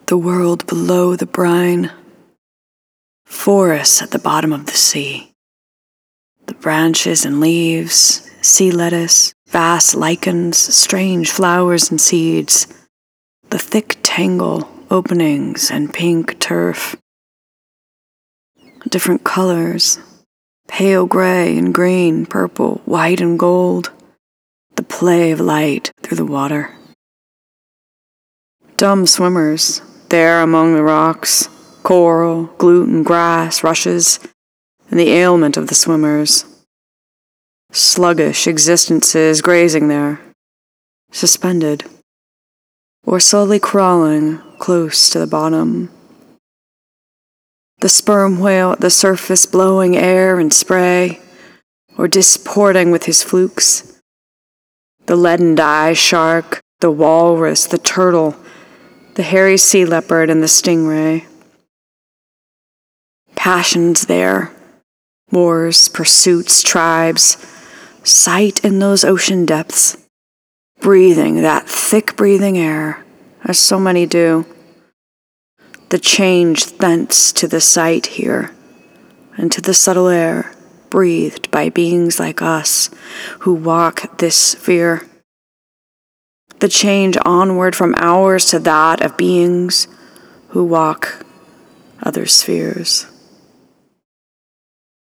the world below the brine, forests at the bottom of the sea, the branches and leaves, sea lettuce, vast lichens, strange flowers and seeds, the thick tangle, openings and pink turf, different colors, pale gray and green, purple, white and gold, the play of light through the water. Dumb swimmers, there among the rocks, coral, gluten, grass, rushes, and the ailment of the swimmers. Sluggish existences grazing there, suspended, or slowly crawling close to the bottom. The sperm whale at the surface blowing air and spray, or disporting with his flukes. The leaden-eye shark, the walrus, the turtle, the hairy sea leopard, and the stingray. Passions there, wars, pursuits, tribes, sight in those ocean depths, breathing that thick breathing air, as so many do. The change thence to the sight here, and to the subtle air, breathed by beings like us, who walk this sphere. The change onward from ours to that of beings who walk other spheres.